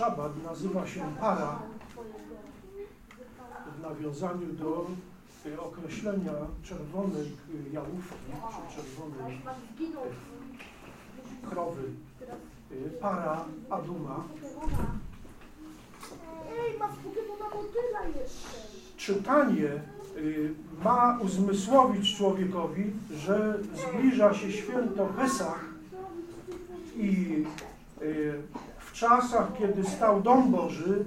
szabat nazywa się para w nawiązaniu do określenia czerwonej jałówki, czy czerwonej krowy, para aduma. Czytanie ma uzmysłowić człowiekowi, że zbliża się święto Pesach i w czasach, kiedy stał Dom Boży,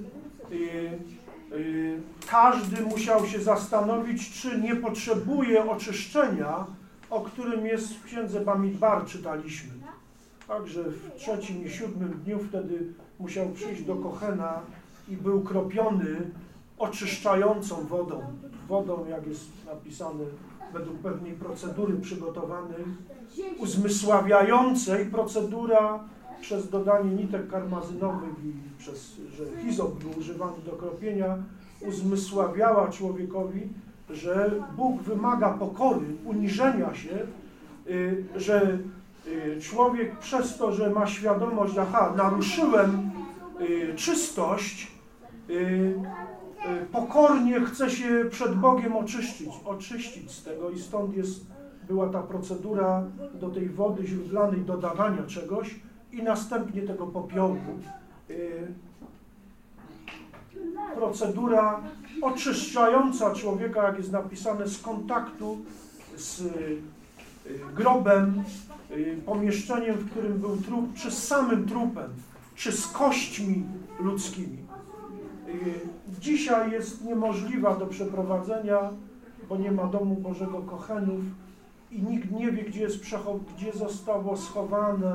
każdy musiał się zastanowić, czy nie potrzebuje oczyszczenia, o którym jest w Księdze Bamidbar czytaliśmy. Także w 3. i 7. dniu wtedy musiał przyjść do Kohena i był kropiony oczyszczającą wodą. Wodą, jak jest napisane, według pewnej procedury przygotowanej, uzmysławiającej. Procedura przez dodanie nitek karmazynowych i przez, że hizop był używany do kropienia, uzmysławiała człowiekowi, że Bóg wymaga pokory, uniżenia się, że człowiek przez to, że ma świadomość, aha, naruszyłem czystość, pokornie chce się przed Bogiem oczyścić z tego i stąd była ta procedura do tej wody źródlanej dodawania czegoś i następnie tego popiołu. Procedura oczyszczająca człowieka, jak jest napisane, z kontaktu z grobem, pomieszczeniem, w którym był trup, czy z samym trupem, czy z kośćmi ludzkimi. Dzisiaj jest niemożliwa do przeprowadzenia, bo nie ma domu Bożego Kochenów i nikt nie wie, gdzie zostało schowane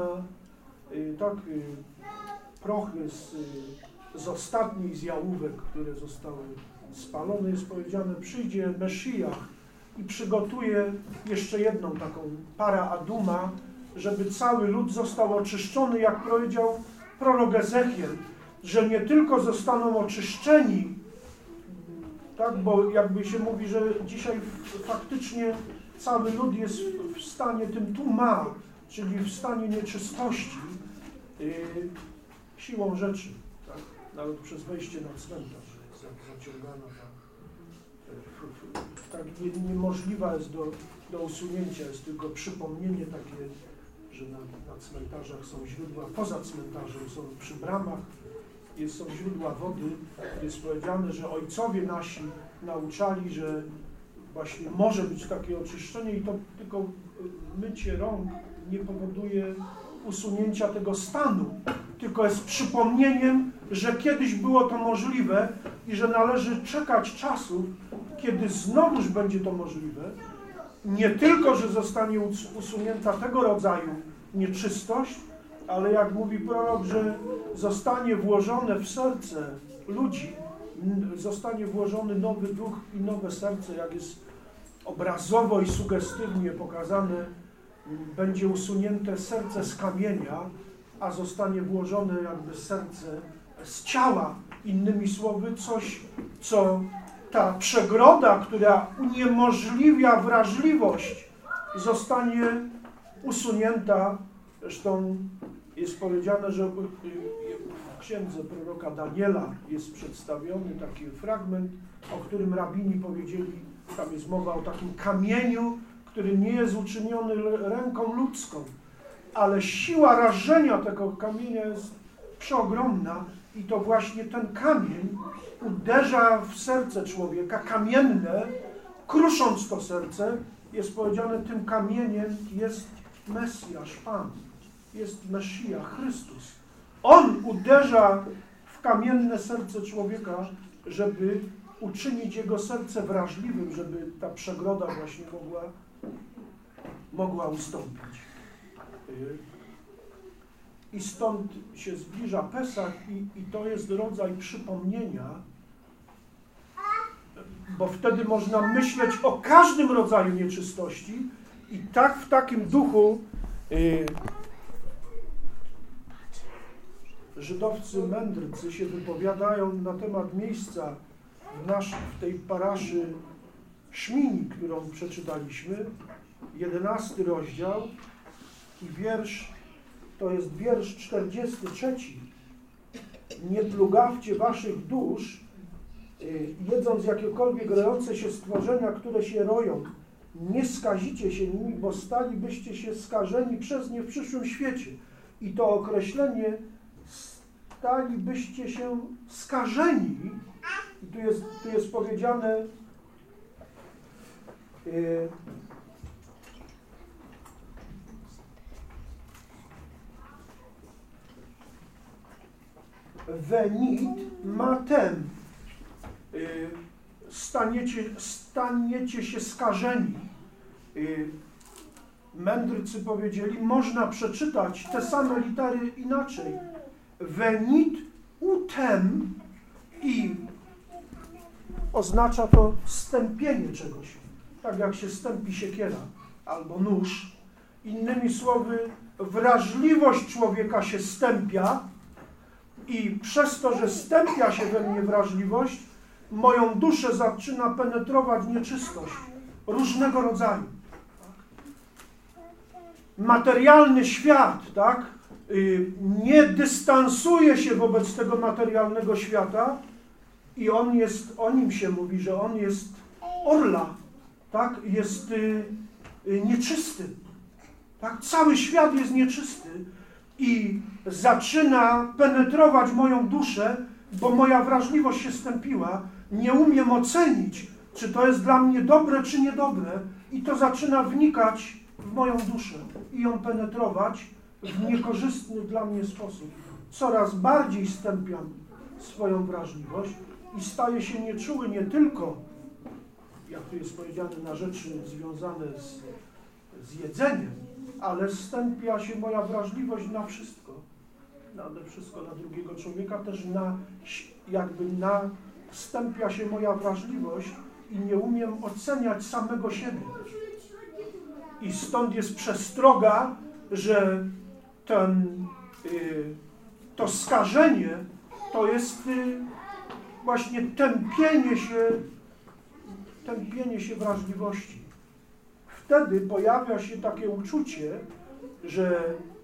prochy z ostatniej z jałówek, które zostały spalone. Jest powiedziane, przyjdzie Mesjach i przygotuje jeszcze jedną taką para aduma, żeby cały lud został oczyszczony, jak powiedział prorok Ezechiel, że nie tylko zostaną oczyszczeni, tak, bo jakby się mówi, że dzisiaj faktycznie cały lud jest w stanie tym tuma, czyli w stanie nieczystości, siłą rzeczy, tak, nawet przez wejście na cmentarz zaciągana tak niemożliwa jest do usunięcia, jest tylko przypomnienie takie, że na cmentarzach są źródła, poza cmentarzem są przy bramach, są źródła wody, jest powiedziane, że ojcowie nasi nauczali, że właśnie może być takie oczyszczenie i to tylko mycie rąk nie powoduje usunięcia tego stanu, tylko jest przypomnieniem, że kiedyś było to możliwe i że należy czekać czasów, kiedy znowuż będzie to możliwe. Nie tylko, że zostanie usunięta tego rodzaju nieczystość, ale jak mówi prorok, że zostanie włożone w serce ludzi, zostanie włożony nowy duch i nowe serce, jak jest obrazowo i sugestywnie pokazane, będzie usunięte serce z kamienia, a zostanie włożone jakby serce z ciała. Innymi słowy, coś, co ta przegroda, która uniemożliwia wrażliwość, zostanie usunięta. Zresztą jest powiedziane, że w księdze proroka Daniela jest przedstawiony taki fragment, o którym rabini powiedzieli, tam jest mowa o takim kamieniu, który nie jest uczyniony ręką ludzką, ale siła rażenia tego kamienia jest przeogromna i to właśnie ten kamień uderza w serce człowieka, kamienne, krusząc to serce, jest powiedziane, tym kamieniem jest Mesjasz, Pan, jest Mesjach, Chrystus. On uderza w kamienne serce człowieka, żeby uczynić jego serce wrażliwym, żeby ta przegroda właśnie mogła ustąpić. I stąd się zbliża Pesach i to jest rodzaj przypomnienia, bo wtedy można myśleć o każdym rodzaju nieczystości i tak w takim duchu żydowscy mędrcy się wypowiadają na temat miejsca w tej paraszy Szmini, którą przeczytaliśmy, 11 rozdział i to jest wiersz 43. nie plugawcie waszych dusz, jedząc jakiekolwiek rojące się stworzenia, które się roją. Nie skazicie się nimi, bo stalibyście się skażeni przez nie w przyszłym świecie. I to określenie stalibyście się skażeni. I tu jest powiedziane venit matem. Staniecie się skażeni. Mędrcy powiedzieli, można przeczytać te same litery inaczej. Venit utem i oznacza to stępienie czegoś. Tak jak się stępi siekiera albo nóż. Innymi słowy, wrażliwość człowieka się stępia i przez to, że stępia się we mnie wrażliwość, moją duszę zaczyna penetrować nieczystość różnego rodzaju. Materialny świat, tak, nie dystansuje się wobec tego materialnego świata i o nim się mówi, że on jest orla, tak, jest nieczysty. Tak, cały świat jest nieczysty i zaczyna penetrować moją duszę, bo moja wrażliwość się stępiła. Nie umiem ocenić, czy to jest dla mnie dobre, czy niedobre i to zaczyna wnikać w moją duszę i ją penetrować w niekorzystny dla mnie sposób. Coraz bardziej stępiam swoją wrażliwość i staję się nieczuły nie tylko, jak tu jest powiedziane, na rzeczy związane z jedzeniem, ale stępia się moja wrażliwość na wszystko. Nade wszystko na drugiego człowieka, też stępia się moja wrażliwość i nie umiem oceniać samego siebie. I stąd jest przestroga, że to skażenie to jest właśnie tępienie się wrażliwości. Wtedy pojawia się takie uczucie, że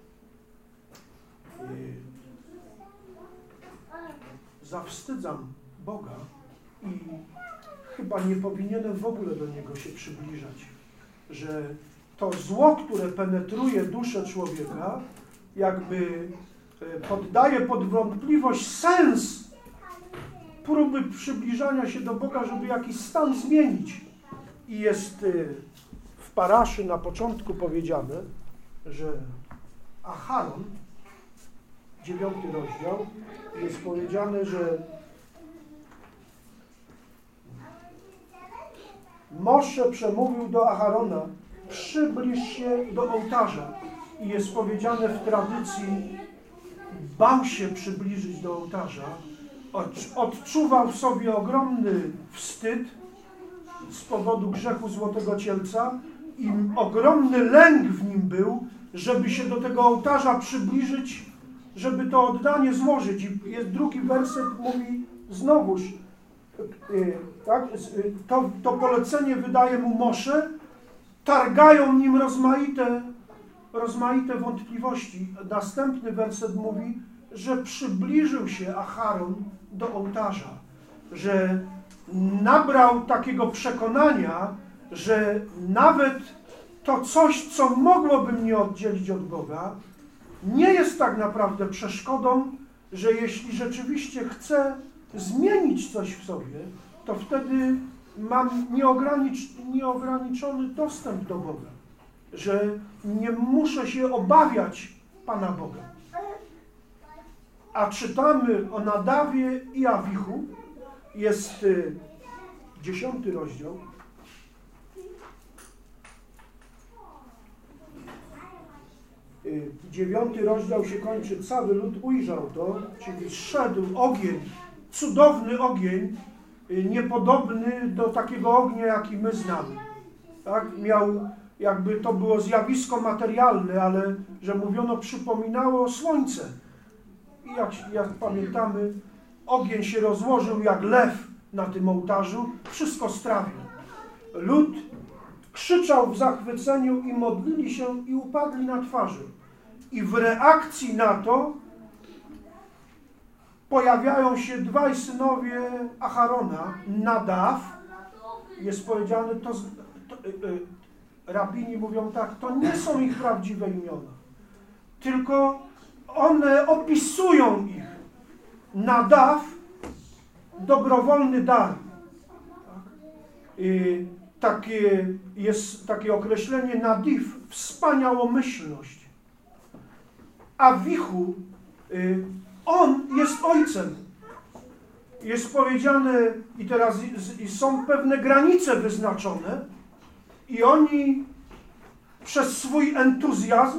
zawstydzam Boga i chyba nie powinienem w ogóle do Niego się przybliżać. Że to zło, które penetruje duszę człowieka, jakby poddaje pod wątpliwość sens próby przybliżania się do Boga, żeby jakiś stan zmienić. I jest w paraszy na początku powiedziane, że Acharon, 9 rozdział, jest powiedziane, że Mosze przemówił do Acharona, przybliż się do ołtarza. I jest powiedziane w tradycji, bał się przybliżyć do ołtarza, odczuwał w sobie ogromny wstyd z powodu grzechu Złotego Cielca i ogromny lęk w nim był, żeby się do tego ołtarza przybliżyć, żeby to oddanie złożyć. I jest drugi werset, mówi znowuż, tak, to polecenie wydaje mu Mosze, targają nim rozmaite wątpliwości. Następny werset mówi, że przybliżył się Acharon do ołtarza, że nabrał takiego przekonania, że nawet to coś, co mogłoby mnie oddzielić od Boga, nie jest tak naprawdę przeszkodą, że jeśli rzeczywiście chcę zmienić coś w sobie, to wtedy mam nieograniczony dostęp do Boga, że nie muszę się obawiać Pana Boga. A czytamy o Nadawie i Awichu, jest 10 rozdział. Dziewiąty rozdział się kończy, cały lud ujrzał to, czyli szedł ogień, cudowny ogień, niepodobny do takiego ognia, jaki my znamy. Tak? Jakby to było zjawisko materialne, ale że mówiono, przypominało słońce. I jak pamiętamy, ogień się rozłożył jak lew na tym ołtarzu, wszystko strawił. Lud krzyczał w zachwyceniu i modlili się i upadli na twarzy. I w reakcji na to pojawiają się dwaj synowie Acharona, Nadaw. Jest powiedziane, rabini mówią tak, to nie są ich prawdziwe imiona, tylko one opisują ich. Nadaw, dobrowolny dar. Jest takie określenie nadiv, wspaniałomyślność. Awichu, on jest ojcem. Jest powiedziane, i teraz są pewne granice wyznaczone, i oni przez swój entuzjazm,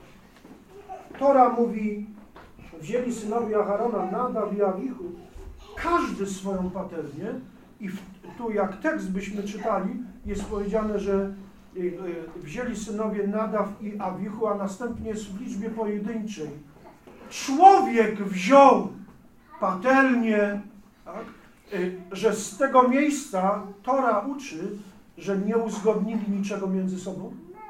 Tora mówi, wzięli synowie Acharona, Nadaw i Awichu, każdy swoją patelnię, i tu jak tekst byśmy czytali, jest powiedziane, że wzięli synowie Nadaw i Awichu, a następnie jest w liczbie pojedynczej. Człowiek wziął patelnię, tak? Że z tego miejsca Tora uczy, że nie uzgodnili niczego między sobą,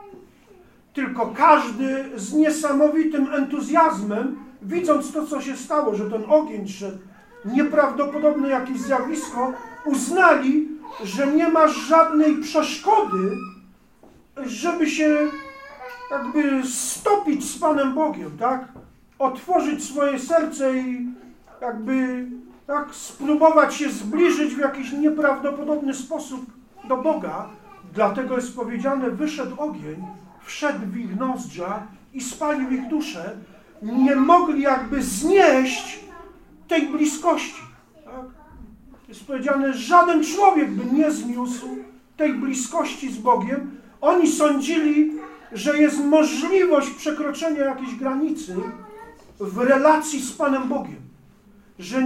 tylko każdy z niesamowitym entuzjazmem, widząc to, co się stało, że ten ogień szedł, nieprawdopodobne jakieś zjawisko, uznali, że nie ma żadnej przeszkody, żeby się jakby stopić z Panem Bogiem, tak? Otworzyć swoje serce i jakby tak spróbować się zbliżyć w jakiś nieprawdopodobny sposób do Boga. Dlatego jest powiedziane, wyszedł ogień, wszedł w ich nozdrza i spalił ich duszę. Nie mogli jakby znieść tej bliskości. Tak? Jest powiedziane, żaden człowiek by nie zniósł tej bliskości z Bogiem. Oni sądzili, że jest możliwość przekroczenia jakiejś granicy w relacji z Panem Bogiem. Że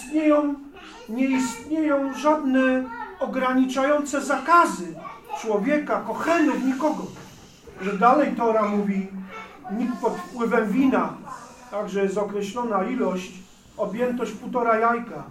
nie istnieją żadne ograniczające zakazy człowieka, kochenów, nikogo. Że dalej Tora mówi, nikt pod wpływem wina, także jest określona ilość, objętość 1,5 jajka,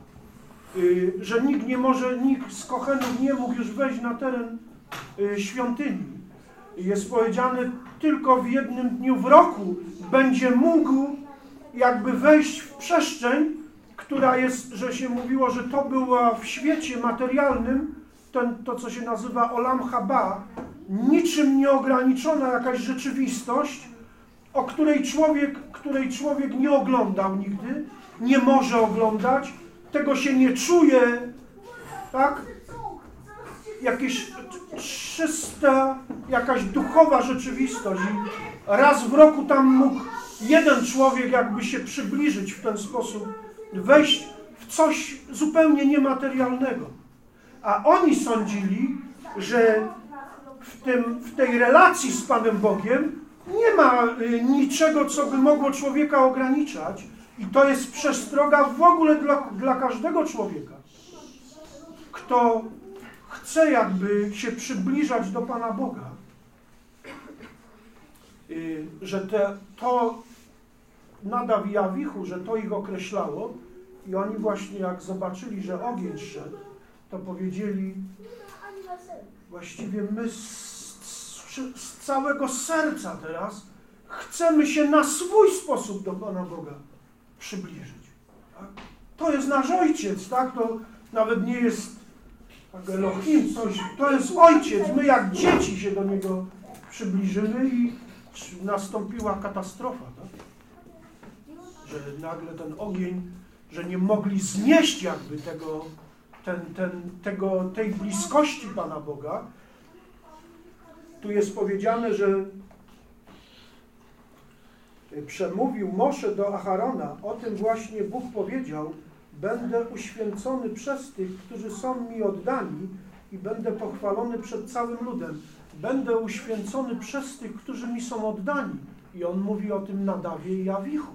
że nikt z kochenów nie mógł już wejść na teren świątyni. Jest powiedziane, tylko w jednym dniu w roku będzie mógł jakby wejść w przestrzeń, która jest, że się mówiło, że to była w świecie materialnym, to co się nazywa Olam Haba, niczym nieograniczona jakaś rzeczywistość, o której człowiek nie oglądał nigdy, nie może oglądać, tego się nie czuje, tak? Jakieś czysta, jakaś duchowa rzeczywistość. I raz w roku tam mógł jeden człowiek jakby się przybliżyć w ten sposób, wejść w coś zupełnie niematerialnego. A oni sądzili, że w tej relacji z Panem Bogiem nie ma niczego, co by mogło człowieka ograniczać. I to jest przestroga w ogóle dla każdego człowieka, kto chce jakby się przybliżać do Pana Boga. Że to Nadaw i Awichu, że to ich określało i oni właśnie jak zobaczyli, że ogień szedł, to powiedzieli, właściwie my z całego serca teraz chcemy się na swój sposób do Pana Boga przybliżyć. Tak? To jest nasz Ojciec, tak? To nawet nie jest tak Elohim, to jest Ojciec. My jak dzieci się do Niego przybliżymy i nastąpiła katastrofa, tak? Że nagle ten ogień, że nie mogli znieść jakby tej bliskości Pana Boga. Tu jest powiedziane, że przemówił Mosze do Acharona, o tym właśnie Bóg powiedział, będę uświęcony przez tych, którzy są mi oddani i będę pochwalony przed całym ludem. Będę uświęcony przez tych, którzy mi są oddani. I on mówi o tym Nadawie i Awichu.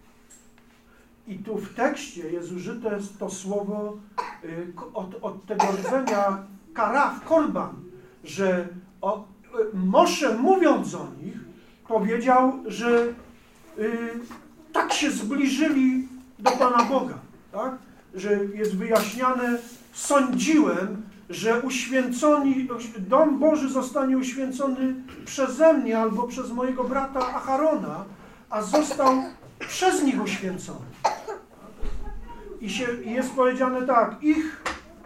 I tu w tekście jest użyte to słowo od tego rdzenia karaf, korban, że Mosze mówiąc o nich powiedział, że tak się zbliżyli do Pana Boga, tak? Że jest wyjaśniane, sądziłem, że dom Boży zostanie uświęcony przeze mnie albo przez mojego brata Acharona, a został przez nich uświęcony. I jest powiedziane tak, ich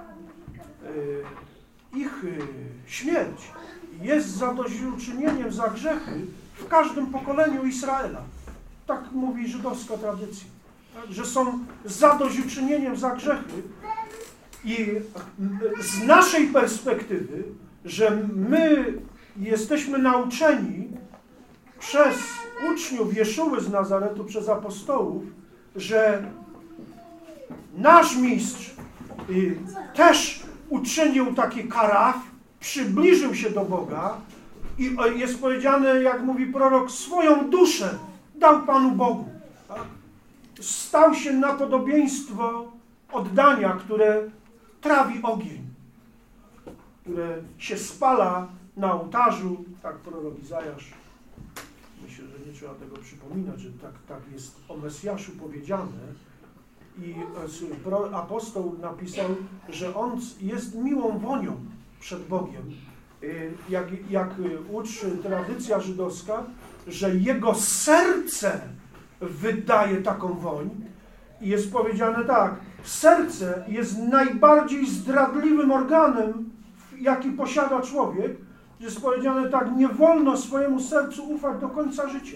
śmierć jest zadośćuczynieniem za grzechy w każdym pokoleniu Izraela. Tak mówi żydowska tradycja. Tak? Że są zadośćuczynieniem za grzechy i z naszej perspektywy, że my jesteśmy nauczeni przez uczniów Jeszuły z Nazaretu, przez apostołów, że nasz mistrz też uczynił taki karaf, przybliżył się do Boga i jest powiedziane, jak mówi prorok, swoją duszę dał Panu Bogu. Tak? Stał się na podobieństwo oddania, które trawi ogień, które się spala na ołtarzu, tak prorok Izajasz. Myślę, że nie trzeba tego przypominać, że tak jest o Mesjaszu powiedziane. I apostoł napisał, że on jest miłą wonią przed Bogiem. Jak uczy tradycja żydowska, że jego serce wydaje taką woń. I jest powiedziane tak, serce jest najbardziej zdradliwym organem, jaki posiada człowiek. Jest powiedziane tak, nie wolno swojemu sercu ufać do końca życia.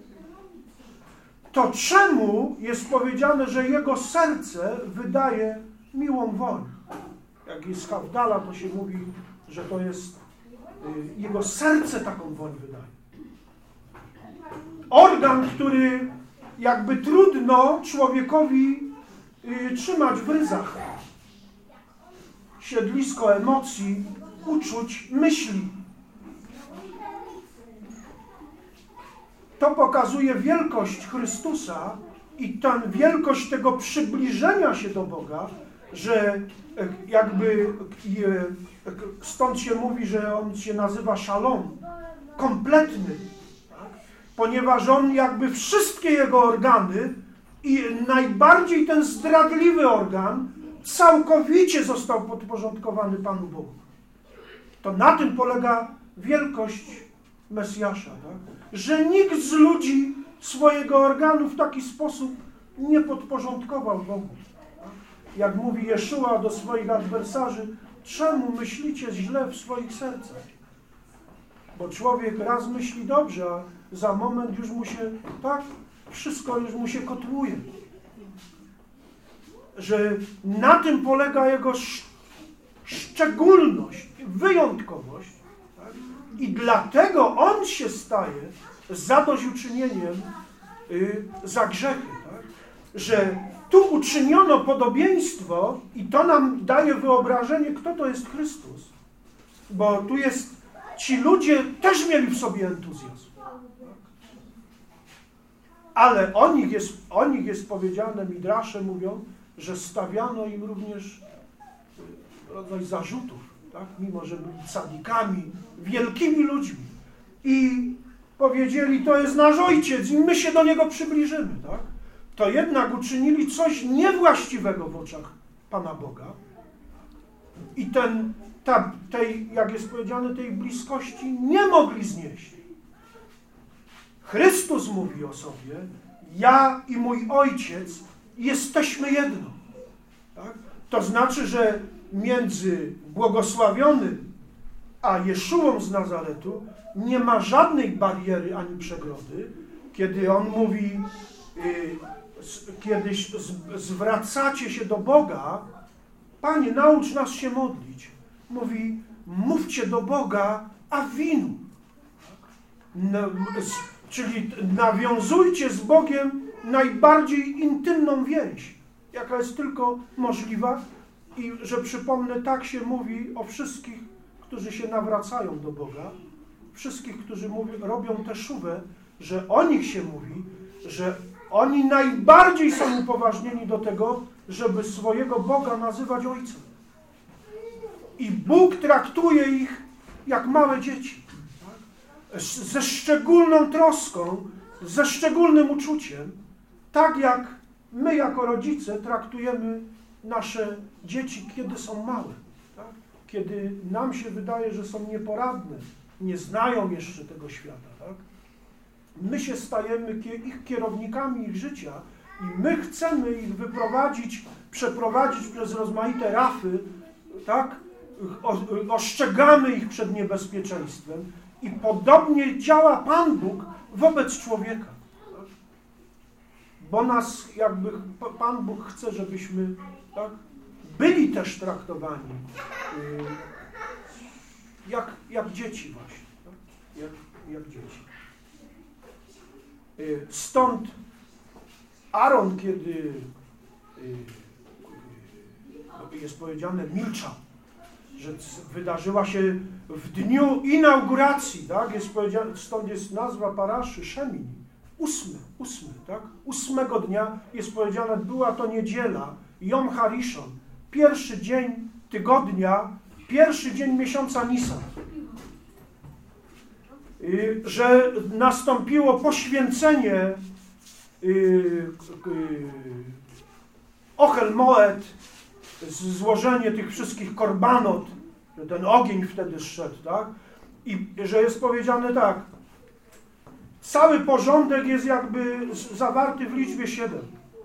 To czemu jest powiedziane, że jego serce wydaje miłą woń? Jak jest Hawdala, to się mówi, że to jest jego serce taką woń wydaje. Organ, który jakby trudno człowiekowi trzymać w ryzach. Siedlisko emocji, uczuć, myśli. To pokazuje wielkość Chrystusa i tę wielkość tego przybliżenia się do Boga, że jakby stąd się mówi, że on się nazywa szalom, kompletny, tak? Ponieważ on jakby wszystkie jego organy i najbardziej ten zdradliwy organ całkowicie został podporządkowany Panu Bogu. To na tym polega wielkość Mesjasza, tak? Że nikt z ludzi swojego organu w taki sposób nie podporządkował Bogu. Tak? Jak mówi Jeszua do swoich adwersarzy, czemu myślicie źle w swoich sercach? Bo człowiek raz myśli dobrze, a za moment już mu się, tak, wszystko już mu się kotłuje. Że na tym polega jego szczególność, wyjątkowość. Tak? I dlatego on się staje zadośćuczynieniem za grzechy. Tak? Że tu uczyniono podobieństwo i to nam daje wyobrażenie, kto to jest Chrystus. Bo tu jest, ci ludzie też mieli w sobie entuzjazm. Ale o nich jest powiedziane, midrasze mówią, że stawiano im również rodzaj zarzutów, tak? Mimo że byli cadikami, wielkimi ludźmi. I powiedzieli, to jest nasz ojciec i my się do niego przybliżymy. Tak? To jednak uczynili coś niewłaściwego w oczach Pana Boga. I jak jest powiedziane, tej bliskości nie mogli znieść. Chrystus mówi o sobie, ja i mój Ojciec jesteśmy jedno. Tak? To znaczy, że między błogosławionym a Jeszułą z Nazaretu nie ma żadnej bariery ani przegrody, kiedy on mówi, kiedyś zwracacie się do Boga, Panie, naucz nas się modlić. Mówi, mówcie do Boga Awinu. Czyli nawiązujcie z Bogiem najbardziej intymną więź, jaka jest tylko możliwa. I że przypomnę, tak się mówi o wszystkich, którzy się nawracają do Boga, wszystkich, którzy robią teszówę, że o nich się mówi, że oni najbardziej są upoważnieni do tego, żeby swojego Boga nazywać Ojcem. I Bóg traktuje ich jak małe dzieci. Tak? Ze szczególną troską, ze szczególnym uczuciem, tak jak my jako rodzice traktujemy nasze dzieci, kiedy są małe. Tak? Kiedy nam się wydaje, że są nieporadne, nie znają jeszcze tego świata. Tak? My się stajemy ich kierownikami ich życia I my chcemy ich wyprowadzić, przeprowadzić przez rozmaite rafy, tak? Ostrzegamy ich przed niebezpieczeństwem i podobnie działa Pan Bóg wobec człowieka. Tak? Bo nas jakby Pan Bóg chce, żebyśmy, tak, byli też traktowani jak dzieci właśnie. Tak? Jak dzieci. Stąd Aaron, kiedy jest powiedziane, milczał, że wydarzyła się w dniu inauguracji, tak? Jest powiedziane, stąd jest nazwa paraszy Szemini. 8, tak? 8 dnia jest powiedziane, była to niedziela, Jom Harishon, pierwszy dzień tygodnia, pierwszy dzień miesiąca Nisan. Że nastąpiło poświęcenie Ochel Moed, złożenie tych wszystkich korbanot, że ten ogień wtedy zszedł, tak? I że jest powiedziane tak, cały porządek jest jakby zawarty w liczbie 7.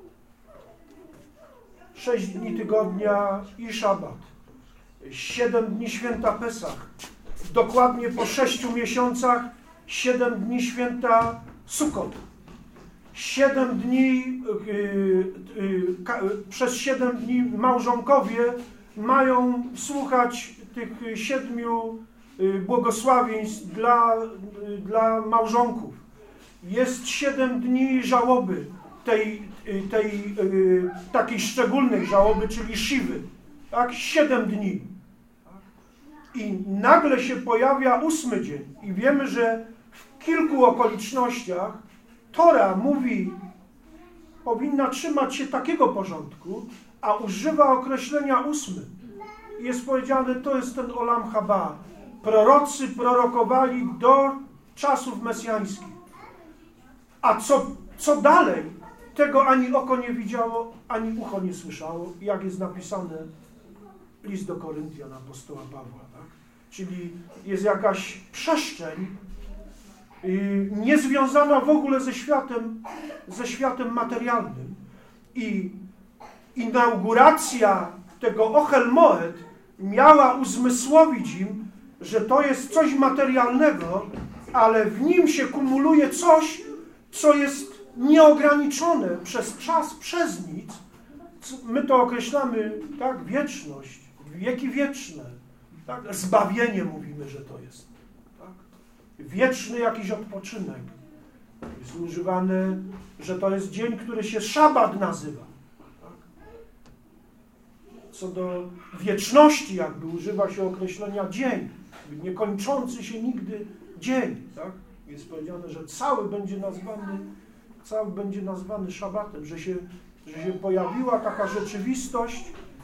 6 dni tygodnia i szabat. 7 dni święta Pesach. Dokładnie po 6 miesiącach 7 dni święta Sukkot. 7 dni, przez 7 dni małżonkowie mają słuchać tych 7 błogosławieństw dla małżonków. Jest 7 dni żałoby, tej takiej szczególnej żałoby, czyli Shiwy. Tak? 7 dni. I nagle się pojawia 8 dzień. I wiemy, że w kilku okolicznościach Tora mówi, powinna trzymać się takiego porządku, a używa określenia 8. Jest powiedziane, to jest ten Olam Haba. Prorocy prorokowali do czasów mesjańskich. A co dalej? Tego ani oko nie widziało, ani ucho nie słyszało, jak jest napisane list do Koryntian apostoła Pawła. Tak? Czyli jest jakaś przestrzeń niezwiązana w ogóle ze światem materialnym. I inauguracja tego Ochel Moed miała uzmysłowić im, że to jest coś materialnego, ale w nim się kumuluje coś, co jest nieograniczone przez czas, przez nic. My to określamy, tak, wieczność, wieki wieczne. Tak? Zbawienie mówimy, że to jest. Tak? Wieczny jakiś odpoczynek. Jest używane, że to jest dzień, który się szabat nazywa. Tak? Co do wieczności jakby używa się określenia dzień. Niekończący się nigdy dzień. Tak? Jest powiedziane, że cały będzie nazwany szabatem, że się pojawiła taka rzeczywistość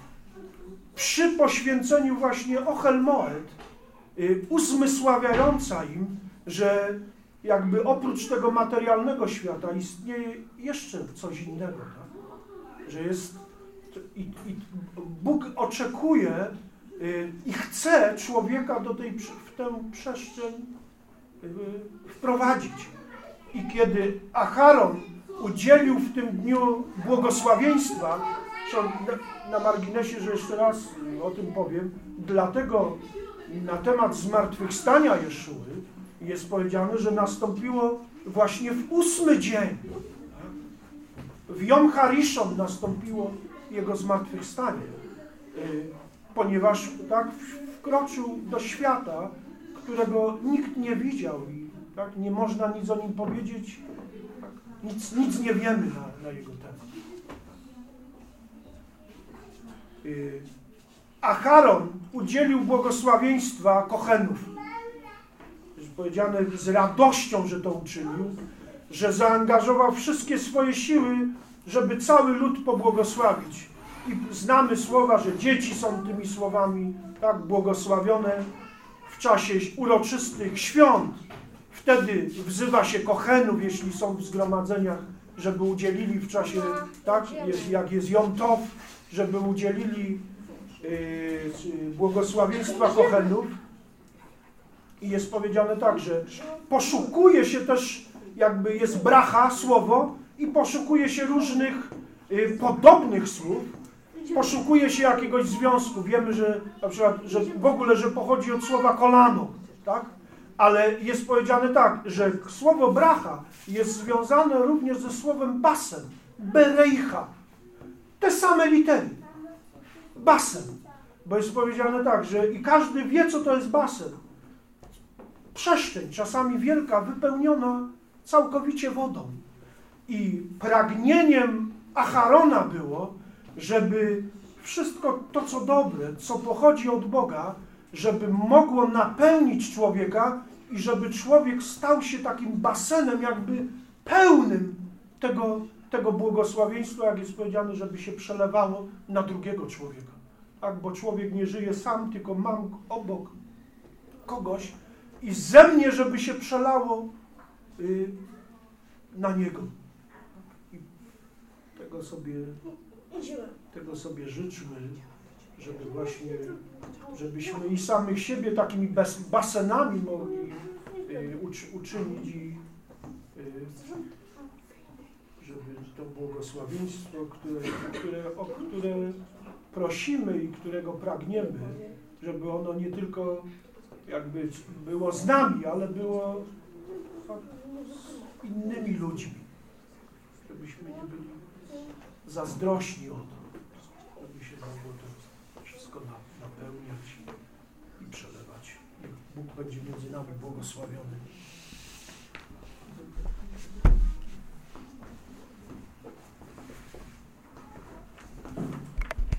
przy poświęceniu właśnie Ochel Moed, uzmysławiająca im, że jakby oprócz tego materialnego świata istnieje jeszcze coś innego. Tak? Że jest i Bóg oczekuje i chce człowieka w tę przestrzeń wprowadzić. I kiedy Aharon udzielił w tym dniu błogosławieństwa, na marginesie, że jeszcze raz o tym powiem, dlatego na temat zmartwychwstania Jeszuły jest powiedziane, że nastąpiło właśnie w 8 dzień. W Jom Harishon nastąpiło jego zmartwychwstanie, ponieważ tak wkroczył do świata, którego nikt nie widział i tak, nie można nic o nim powiedzieć, tak, nic nie wiemy na jego temat. Aharon udzielił błogosławieństwa Kochenów. Jest powiedziane z radością, że to uczynił, że zaangażował wszystkie swoje siły, żeby cały lud pobłogosławić. I znamy słowa, że dzieci są tymi słowami tak błogosławione w czasie uroczystych świąt. Wtedy wzywa się Kochenów, jeśli są w zgromadzeniach, żeby udzielili w czasie, tak, jak jest Jom Tov, żeby udzielili błogosławieństwa Kochenów. I jest powiedziane tak, że poszukuje się też, jakby jest bracha, słowo, i poszukuje się różnych podobnych słów, poszukuje się jakiegoś związku. Wiemy, że na przykład, że w ogóle, że pochodzi od słowa kolano, tak? Ale jest powiedziane tak, że słowo bracha jest związane również ze słowem basen, bereicha. Te same litery. Basen. Bo jest powiedziane tak, że i każdy wie, co to jest basen. Przestrzeń, czasami wielka, wypełniona całkowicie wodą. I pragnieniem Acharona było, żeby wszystko to, co dobre, co pochodzi od Boga, żeby mogło napełnić człowieka i żeby człowiek stał się takim basenem jakby pełnym tego błogosławieństwa, jak jest powiedziane, żeby się przelewało na drugiego człowieka. Tak, bo człowiek nie żyje sam, tylko mam obok kogoś i ze mnie, żeby się przelało na niego. I tego sobie życzmy, żeby właśnie, żebyśmy i samych siebie takimi basenami mogli uczynić i żeby to błogosławieństwo, o które prosimy i którego pragniemy, żeby ono nie tylko jakby było z nami, ale było z innymi ludźmi. Żebyśmy nie byli zazdrośni o to, żeby się mogło to wszystko napełniać i przelewać. Niech Bóg będzie między nami błogosławiony.